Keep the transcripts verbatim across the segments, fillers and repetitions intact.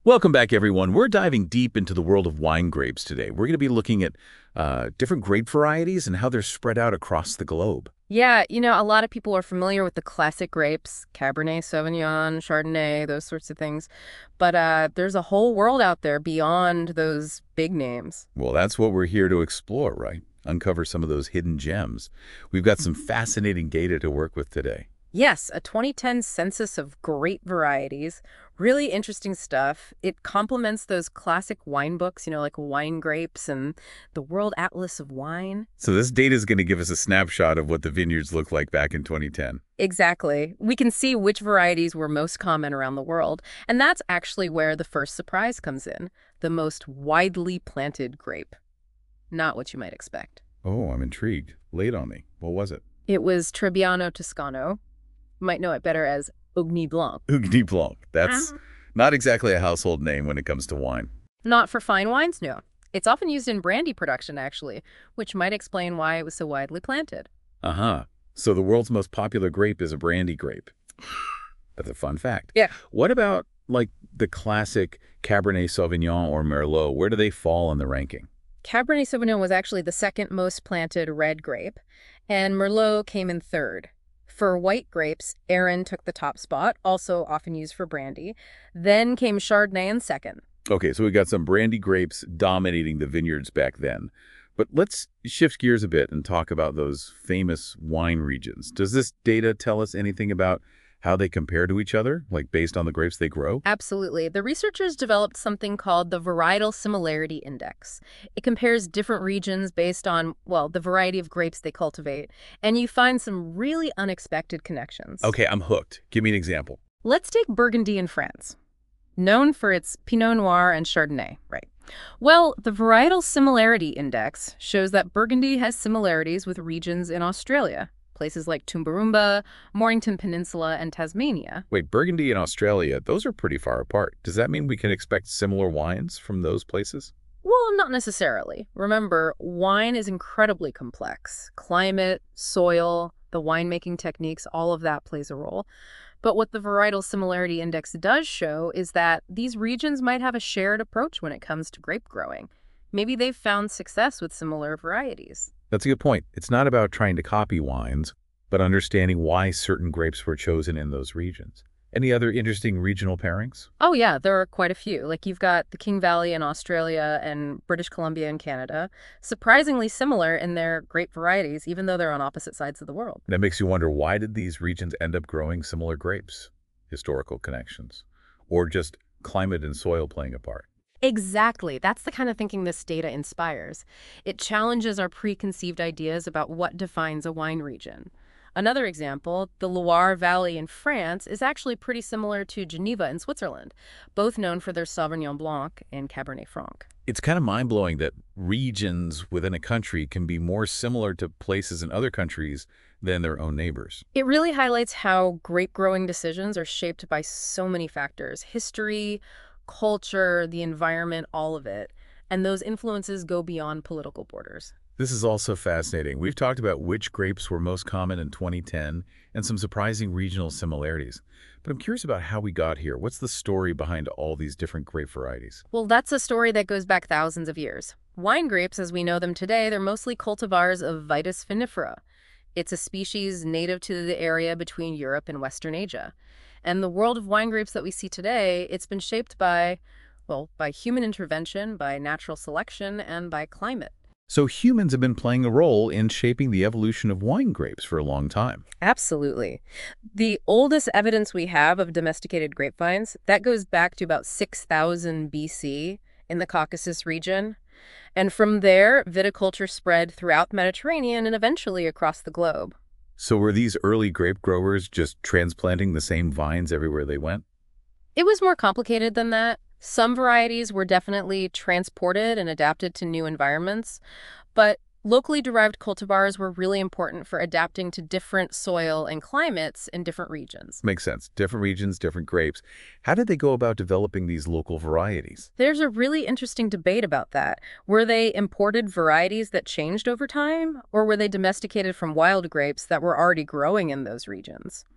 Welcome back, everyone. We're diving deep into the world of wine grapes today. We're going to be looking at uh, different grape varieties and how they're spread out across the globe. Yeah, you know, a lot of people are familiar with the classic grapes, Cabernet Sauvignon, Chardonnay, those sorts of things. But uh, there's a whole world out there beyond those big names. Well, that's what we're here to explore, right? Uncover some of those hidden gems. We've got some fascinating data to work with today. Yes, a twenty ten census of grape varieties. Really interesting stuff. It complements those classic wine books, you know, like Wine Grapes and the World Atlas of Wine. So this data is going to give us a snapshot of what the vineyards looked like back in twenty ten. Exactly. We can see which varieties were most common around the world, and that's actually where the first surprise comes in, the most widely planted grape. Not what you might expect. Oh, I'm intrigued. Lay it on me. What was it? It was Trebbiano Toscano. You might know it better as Ugni Blanc. Ugni Blanc. That's not exactly a household name when it comes to wine. Not for fine wines, no. It's often used in brandy production, actually, which might explain why it was so widely planted. Uh-huh. So the world's most popular grape is a brandy grape. That's a fun fact. Yeah. What about, like, the classic Cabernet Sauvignon or Merlot? Where do they fall in the ranking? Cabernet Sauvignon was actually the second most planted red grape, and Merlot came in third. For white grapes, Arran took the top spot, also often used for brandy. Then came Chardonnay in second. Okay, so we got some brandy grapes dominating the vineyards back then. But let's shift gears a bit and talk about those famous wine regions. Does this data tell us anything about how they compare to each other, like based on the grapes they grow? Absolutely. The researchers developed something called the Varietal Similarity Index. It compares different regions based on, well, the variety of grapes they cultivate, and you find some really unexpected connections. Okay, I'm hooked. Give me an example. Let's take Burgundy in France, known for its Pinot Noir and Chardonnay, right? Well, the Varietal Similarity Index shows that Burgundy has similarities with regions in Australia, places like Tumbarumba, Mornington Peninsula, and Tasmania. Wait, Burgundy and Australia, those are pretty far apart. Does that mean we can expect similar wines from those places? Well, not necessarily. Remember, wine is incredibly complex. Climate, soil, the winemaking techniques, all of that plays a role. But what the Varietal Similarity Index does show is that these regions might have a shared approach when it comes to grape growing. Maybe they've found success with similar varieties. That's a good point. It's not about trying to copy wines, but understanding why certain grapes were chosen in those regions. Any other interesting regional pairings? Oh, yeah, there are quite a few. Like you've got the King Valley in Australia and British Columbia in Canada, surprisingly similar in their grape varieties, even though they're on opposite sides of the world. That makes you wonder, why did these regions end up growing similar grapes? Historical connections, or just climate and soil playing a part? Exactly. That's the kind of thinking this data inspires. It challenges our preconceived ideas about what defines a wine region. Another example, the Loire Valley in France is actually pretty similar to Geneva in Switzerland, both known for their Sauvignon Blanc and Cabernet Franc. It's kind of mind-blowing that regions within a country can be more similar to places in other countries than their own neighbors. It really highlights how grape growing decisions are shaped by so many factors: history, culture, the environment, all of it. And those influences go beyond political borders. This is also fascinating. We've talked about which grapes were most common in twenty ten and some surprising regional similarities. But I'm curious about how we got here. What's the story behind all these different grape varieties? Well, that's a story that goes back thousands of years. Wine grapes, as we know them today, they're mostly cultivars of Vitis vinifera. It's a species native to the area between Europe and Western Asia. And the world of wine grapes that we see today, it's been shaped by, well, by human intervention, by natural selection, and by climate. So humans have been playing a role in shaping the evolution of wine grapes for a long time. Absolutely. The oldest evidence we have of domesticated grapevines, that goes back to about six thousand B C in the Caucasus region. And from there, viticulture spread throughout the Mediterranean and eventually across the globe. So were these early grape growers just transplanting the same vines everywhere they went? It was more complicated than that. Some varieties were definitely transported and adapted to new environments, but locally derived cultivars were really important for adapting to different soil and climates in different regions. Makes sense. Different regions, different grapes. How did they go about developing these local varieties? There's a really interesting debate about that. Were they imported varieties that changed over time, or were they domesticated from wild grapes that were already growing in those regions?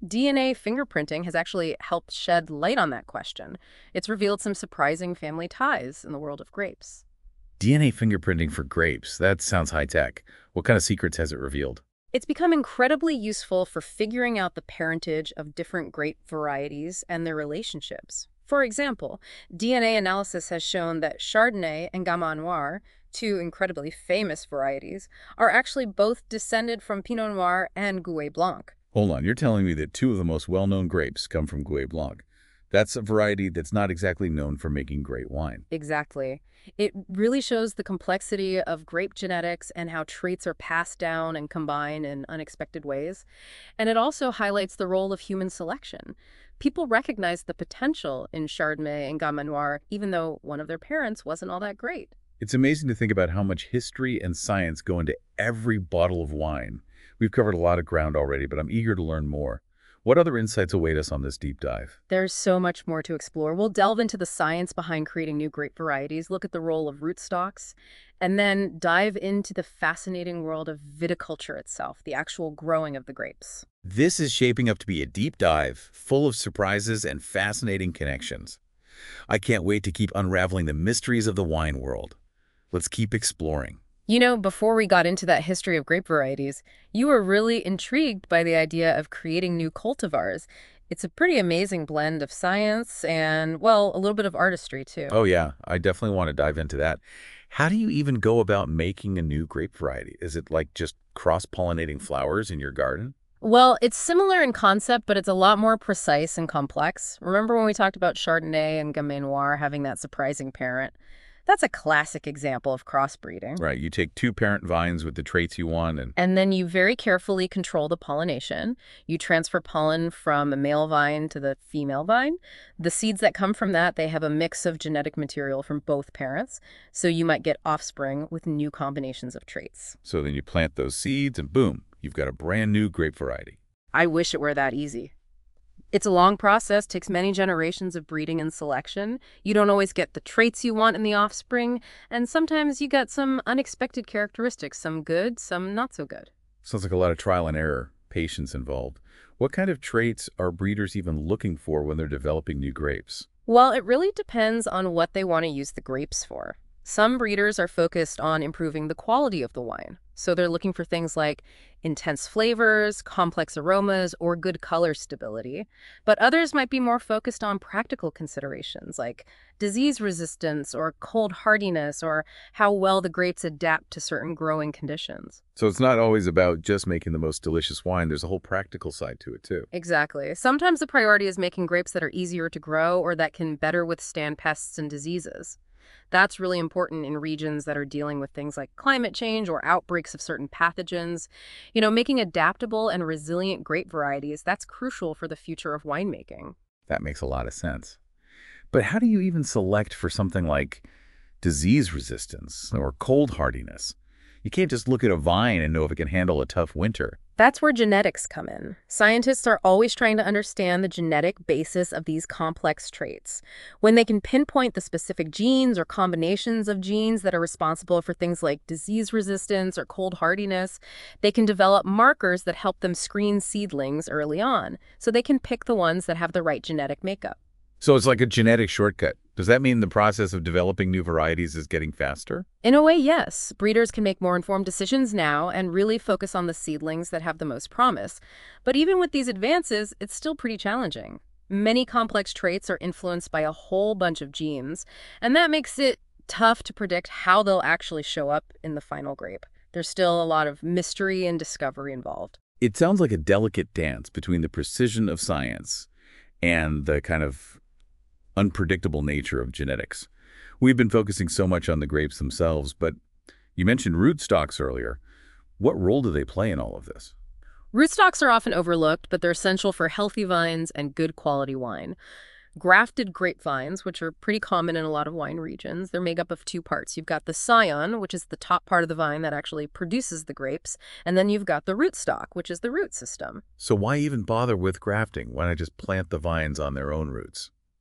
D N A fingerprinting has actually helped shed light on that question. It's revealed some surprising family ties in the world of grapes. D N A fingerprinting for grapes. That sounds high-tech. What kind of secrets has it revealed? It's become incredibly useful for figuring out the parentage of different grape varieties and their relationships. For example, D N A analysis has shown that Chardonnay and Gamay Noir, two incredibly famous varieties, are actually both descended from Pinot Noir and Gouais Blanc. Hold on, you're telling me that two of the most well-known grapes come from Gouais Blanc. That's a variety that's not exactly known for making great wine. Exactly. It really shows the complexity of grape genetics and how traits are passed down and combined in unexpected ways. And it also highlights the role of human selection. People recognize the potential in Chardonnay and Gamay Noir, even though one of their parents wasn't all that great. It's amazing to think about how much history and science go into every bottle of wine. We've covered a lot of ground already, but I'm eager to learn more. What other insights await us on this deep dive? There's so much more to explore. We'll delve into the science behind creating new grape varieties, look at the role of rootstocks, and then dive into the fascinating world of viticulture itself, the actual growing of the grapes. This is shaping up to be a deep dive, full of surprises and fascinating connections. I can't wait to keep unraveling the mysteries of the wine world. Let's keep exploring. You know, before we got into that history of grape varieties, you were really intrigued by the idea of creating new cultivars. It's a pretty amazing blend of science and, well, a little bit of artistry, too. Oh yeah, I definitely want to dive into that. How do you even go about making a new grape variety? Is it like just cross-pollinating flowers in your garden? Well, it's similar in concept, but it's a lot more precise and complex. Remember when we talked about Chardonnay and Gamay Noir having that surprising parent? That's a classic example of crossbreeding. Right, you take two parent vines with the traits you want and... And then you very carefully control the pollination. You transfer pollen from a male vine to the female vine. The seeds that come from that, they have a mix of genetic material from both parents, so you might get offspring with new combinations of traits. So then you plant those seeds and boom, you've got a brand new grape variety. I wish it were that easy. It's a long process, takes many generations of breeding and selection. You don't always get the traits you want in the offspring, and sometimes you get some unexpected characteristics, some good, some not so good. Sounds like a lot of trial and error, patience involved. What kind of traits are breeders even looking for when they're developing new grapes? Well, it really depends on what they want to use the grapes for. Some breeders are focused on improving the quality of the wine. So they're looking for things like intense flavors, complex aromas, or good color stability. But others might be more focused on practical considerations like disease resistance or cold hardiness or how well the grapes adapt to certain growing conditions. So it's not always about just making the most delicious wine. There's a whole practical side to it, too. Exactly. Sometimes the priority is making grapes that are easier to grow or that can better withstand pests and diseases. That's really important in regions that are dealing with things like climate change or outbreaks of certain pathogens. You know, making adaptable and resilient grape varieties, that's crucial for the future of winemaking. That makes a lot of sense. But how do you even select for something like disease resistance or cold hardiness? You can't just look at a vine and know if it can handle a tough winter. That's where genetics come in. Scientists are always trying to understand the genetic basis of these complex traits. When they can pinpoint the specific genes or combinations of genes that are responsible for things like disease resistance or cold hardiness, they can develop markers that help them screen seedlings early on, so they can pick the ones that have the right genetic makeup. So it's like a genetic shortcut. Does that mean the process of developing new varieties is getting faster? In a way, yes. Breeders can make more informed decisions now and really focus on the seedlings that have the most promise. But even with these advances, it's still pretty challenging. Many complex traits are influenced by a whole bunch of genes, and that makes it tough to predict how they'll actually show up in the final grape. There's still a lot of mystery and discovery involved. It sounds like a delicate dance between the precision of science and the kind of unpredictable nature of genetics. We've been focusing so much on the grapes themselves, but you mentioned rootstocks earlier. What role do they play in all of this? Rootstocks are often overlooked, but they're essential for healthy vines and good quality wine. Grafted grapevines, which are pretty common in a lot of wine regions, they're made up of two parts. You've got the scion, which is the top part of the vine that actually produces the grapes, and then you've got the rootstock, which is the root system. So why even bother with grafting? Why not just plant the vines on their own roots?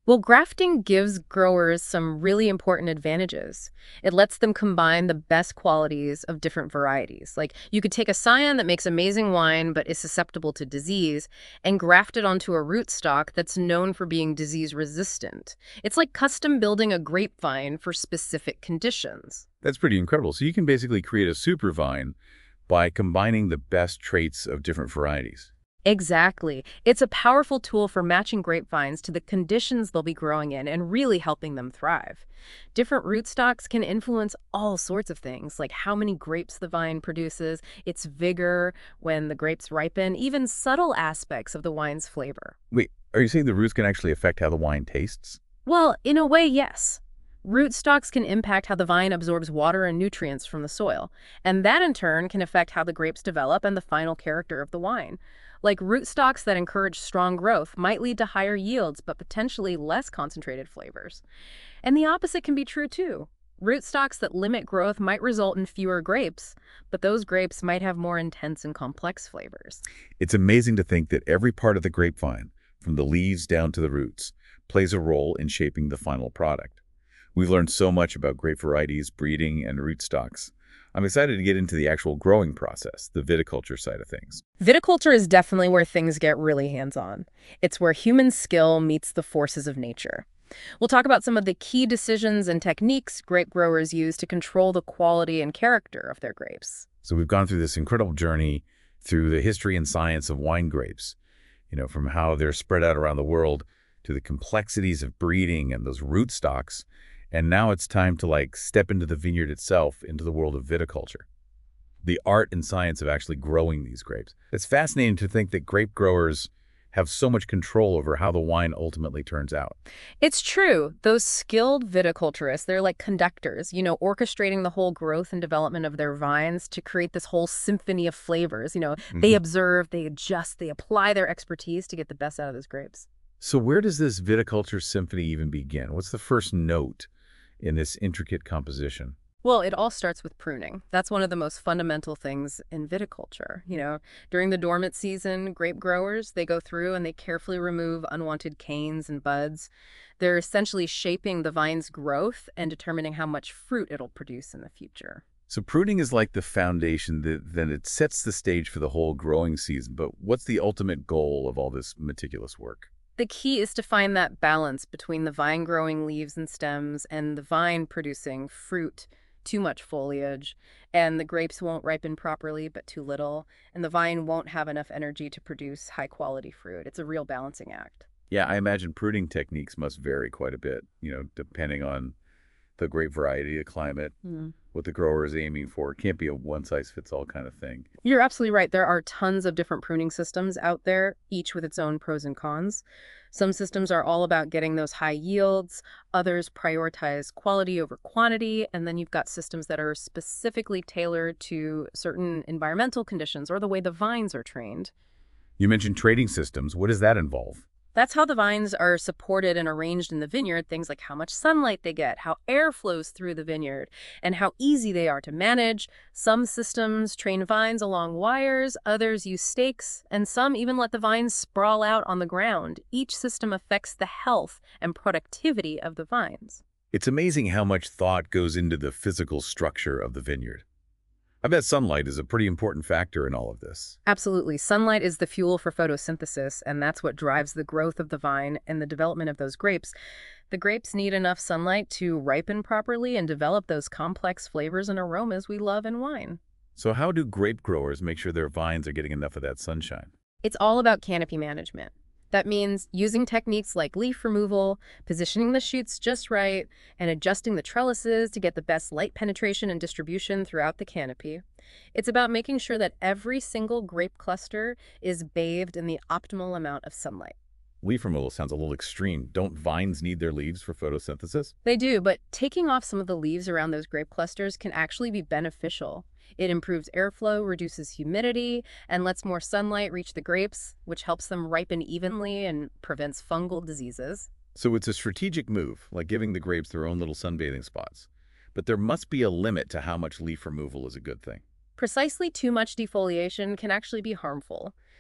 Well, grafting gives growers some really important advantages. It lets them combine the best qualities of different varieties. Like, you could take a scion that makes amazing wine but is susceptible to disease and graft it onto a rootstock that's known for being disease resistant. It's like custom building a grapevine for specific conditions. That's pretty incredible. So you can basically create a super vine by combining the best traits of different varieties. Exactly. It's a powerful tool for matching grapevines to the conditions they'll be growing in and really helping them thrive. Different rootstocks can influence all sorts of things, like how many grapes the vine produces, its vigor when the grapes ripen, even subtle aspects of the wine's flavor. Wait, are you saying the roots can actually affect how the wine tastes? Well, in a way, yes. Rootstocks can impact how the vine absorbs water and nutrients from the soil, and that in turn can affect how the grapes develop and the final character of the wine. Like, rootstocks that encourage strong growth might lead to higher yields but potentially less concentrated flavors. And the opposite can be true too. Rootstocks that limit growth might result in fewer grapes, but those grapes might have more intense and complex flavors. It's amazing to think that every part of the grapevine, from the leaves down to the roots, plays a role in shaping the final product. We've learned so much about grape varieties, breeding, and rootstocks. I'm excited to get into the actual growing process, the viticulture side of things. Viticulture is definitely where things get really hands-on. It's where human skill meets the forces of nature. We'll talk about some of the key decisions and techniques grape growers use to control the quality and character of their grapes. So we've gone through this incredible journey through the history and science of wine grapes, you know, from how they're spread out around the world to the complexities of breeding and those rootstocks. And now it's time to like step into the vineyard itself, into the world of viticulture, the art and science of actually growing these grapes. It's fascinating to think that grape growers have so much control over how the wine ultimately turns out. It's true. Those skilled viticulturists, they're like conductors, you know, orchestrating the whole growth and development of their vines to create this whole symphony of flavors. You know, Mm-hmm. they observe, they adjust, they apply their expertise to get the best out of those grapes. So where does this viticulture symphony even begin? What's the first note in this intricate composition? Well, it all starts with pruning. That's one of the most fundamental things in viticulture. You know, during the dormant season, grape growers, they go through and they carefully remove unwanted canes and buds. They're essentially shaping the vine's growth and determining how much fruit it'll produce in the future. So pruning is like the foundation that then it sets the stage for the whole growing season. But what's the ultimate goal of all this meticulous work? The key is to find that balance between the vine growing leaves and stems and the vine producing fruit. Too much foliage, and the grapes won't ripen properly, but too little, and the vine won't have enough energy to produce high-quality fruit. It's a real balancing act. Yeah, I imagine pruning techniques must vary quite a bit, you know, depending on the grape variety, the climate, Mm. what the grower is aiming for. It can't be a one-size-fits-all kind of thing. You're absolutely right. There are tons of different pruning systems out there, each with its own pros and cons. Some systems are all about getting those high yields. Others prioritize quality over quantity. And then you've got systems that are specifically tailored to certain environmental conditions or the way the vines are trained. You mentioned trading systems. What does that involve? That's how the vines are supported and arranged in the vineyard, things like how much sunlight they get, how air flows through the vineyard, and how easy they are to manage. Some systems train vines along wires, others use stakes, and some even let the vines sprawl out on the ground. Each system affects the health and productivity of the vines. It's amazing how much thought goes into the physical structure of the vineyard. I bet sunlight is a pretty important factor in all of this. Absolutely. Sunlight is the fuel for photosynthesis, and that's what drives the growth of the vine and the development of those grapes. The grapes need enough sunlight to ripen properly and develop those complex flavors and aromas we love in wine. So how do grape growers make sure their vines are getting enough of that sunshine? It's all about canopy management. That means using techniques like leaf removal, positioning the shoots just right, and adjusting the trellises to get the best light penetration and distribution throughout the canopy. It's about making sure that every single grape cluster is bathed in the optimal amount of sunlight. Leaf removal sounds a little extreme. Don't vines need their leaves for photosynthesis? They do, but taking off some of the leaves around those grape clusters can actually be beneficial. It improves airflow, reduces humidity, and lets more sunlight reach the grapes, which helps them ripen evenly and prevents fungal diseases. So it's a strategic move, like giving the grapes their own little sunbathing spots. But there must be a limit to how much leaf removal is a good thing. Precisely too much defoliation can actually be harmful.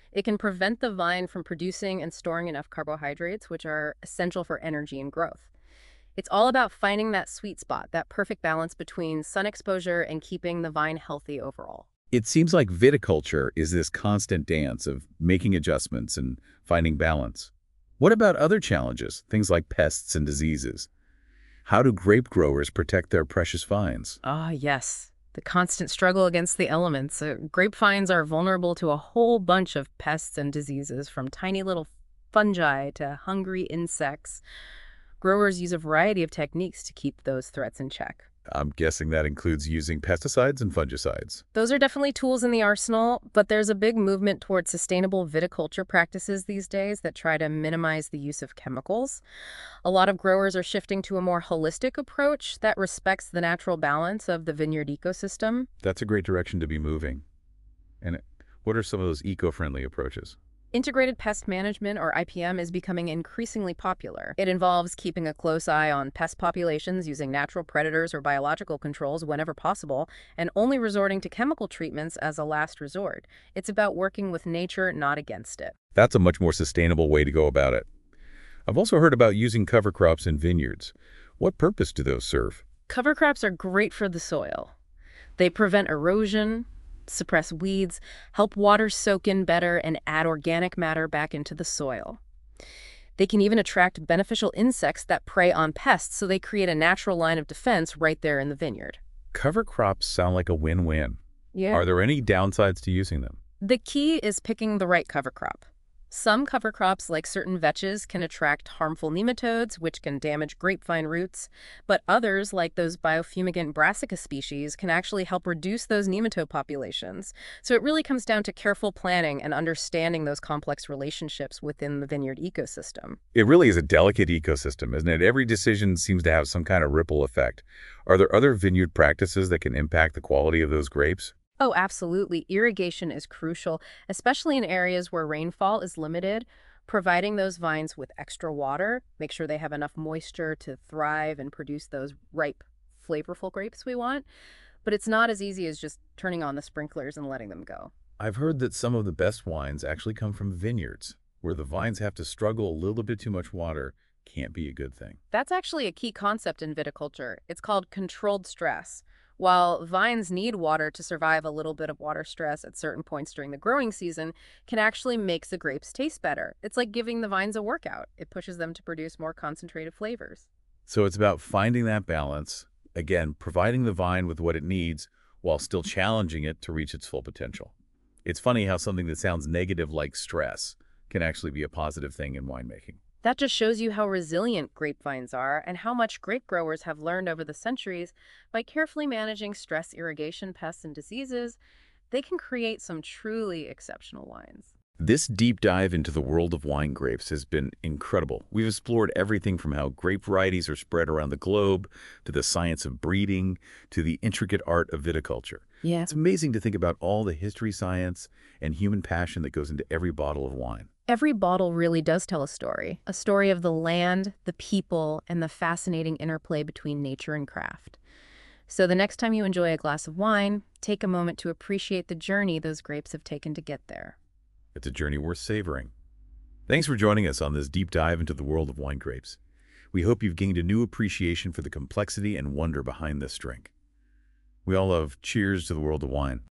It can prevent the vine from producing and storing enough carbohydrates, which are essential for energy and growth. It's all about finding that sweet spot, that perfect balance between sun exposure and keeping the vine healthy overall. It seems like viticulture is this constant dance of making adjustments and finding balance. What about other challenges, things like pests and diseases? How do grape growers protect their precious vines? Ah, yes. The constant struggle against the elements. Uh, grapevines are vulnerable to a whole bunch of pests and diseases, from tiny little fungi to hungry insects. Growers use a variety of techniques to keep those threats in check. I'm guessing that includes using pesticides and fungicides. Those are definitely tools in the arsenal, but there's a big movement towards sustainable viticulture practices these days that try to minimize the use of chemicals. A lot of growers are shifting to a more holistic approach that respects the natural balance of the vineyard ecosystem. That's a great direction to be moving. And what are some of those eco-friendly approaches? Integrated pest management, or I P M, is becoming increasingly popular. It involves keeping a close eye on pest populations, using natural predators or biological controls whenever possible, and only resorting to chemical treatments as a last resort. It's about working with nature, not against it. That's a much more sustainable way to go about it. I've also heard about using cover crops in vineyards. What purpose do those serve? Cover crops are great for the soil. They prevent erosion, suppress weeds, help water soak in better, and add organic matter back into the soil. They can even attract beneficial insects that prey on pests, so they create a natural line of defense right there in the vineyard. Cover crops sound like a win-win. Yeah. Are there any downsides to using them? The key is picking the right cover crop. Some cover crops, like certain vetches, can attract harmful nematodes, which can damage grapevine roots, but others, like those biofumigant Brassica species, can actually help reduce those nematode populations. So it really comes down to careful planning and understanding those complex relationships within the vineyard ecosystem. It really is a delicate ecosystem, isn't it? Every decision seems to have some kind of ripple effect. Are there other vineyard practices that can impact the quality of those grapes? Oh, absolutely. Irrigation is crucial, especially in areas where rainfall is limited. Providing those vines with extra water, make sure they have enough moisture to thrive and produce those ripe, flavorful grapes we want. But it's not as easy as just turning on the sprinklers and letting them go. I've heard that some of the best wines actually come from vineyards, where the vines have to struggle a little bit too much water. Can't be a good thing. That's actually a key concept in viticulture. It's called controlled stress. While vines need water to survive, a little bit of water stress at certain points during the growing season can actually make the grapes taste better. It's like giving the vines a workout. It pushes them to produce more concentrated flavors. So it's about finding that balance, again, providing the vine with what it needs while still challenging it to reach its full potential. It's funny how something that sounds negative like stress can actually be a positive thing in winemaking. That just shows you how resilient grapevines are and how much grape growers have learned over the centuries. By carefully managing stress, irrigation, pests, and diseases, they can create some truly exceptional wines. This deep dive into the world of wine grapes has been incredible. We've explored everything from how grape varieties are spread around the globe, to the science of breeding, to the intricate art of viticulture. Yeah. It's amazing to think about all the history, science, and human passion that goes into every bottle of wine. Every bottle really does tell a story, a story of the land, the people, and the fascinating interplay between nature and craft. So the next time you enjoy a glass of wine, take a moment to appreciate the journey those grapes have taken to get there. It's a journey worth savoring. Thanks for joining us on this deep dive into the world of wine grapes. We hope you've gained a new appreciation for the complexity and wonder behind this drink. We all love cheers to the world of wine.